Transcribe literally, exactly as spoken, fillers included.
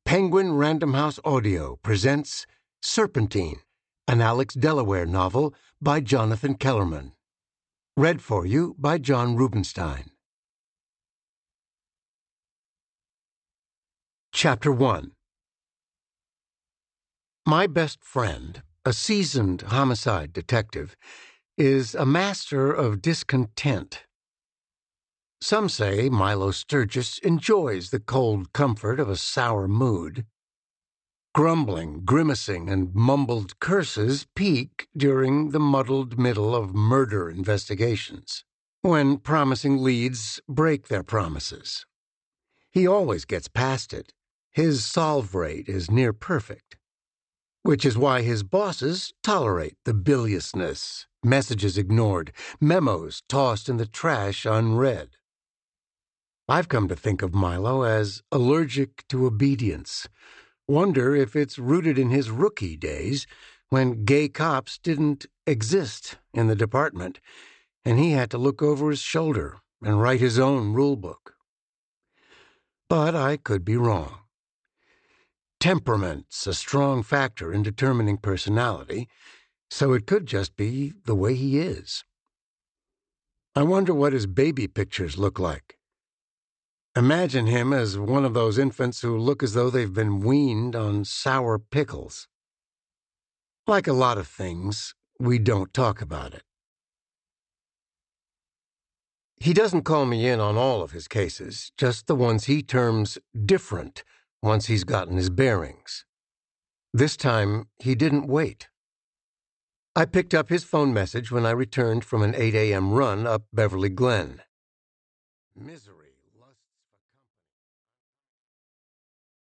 Penguin Random House Audio presents Serpentine, an Alex Delaware novel by Jonathan Kellerman. Read for you by John Rubenstein. Chapter one. My best friend, a seasoned homicide detective, is a master of discontent. Some say Milo Sturgis enjoys the cold comfort of a sour mood. Grumbling, grimacing, and mumbled curses peak during the muddled middle of murder investigations, when promising leads break their promises. He always gets past it. His solve rate is near perfect, which is why his bosses tolerate the biliousness, messages ignored, memos tossed in the trash unread. I've come to think of Milo as allergic to obedience. Wonder if it's rooted in his rookie days, when gay cops didn't exist in the department, and he had to look over his shoulder and write his own rulebook. But I could be wrong. Temperament's a strong factor in determining personality, so it could just be the way he is. I wonder what his baby pictures look like. Imagine him as one of those infants who look as though they've been weaned on sour pickles. Like a lot of things, we don't talk about it. He doesn't call me in on all of his cases, just the ones he terms different once he's gotten his bearings. This time, he didn't wait. I picked up his phone message when I returned from an eight a.m. run up Beverly Glen. Misery.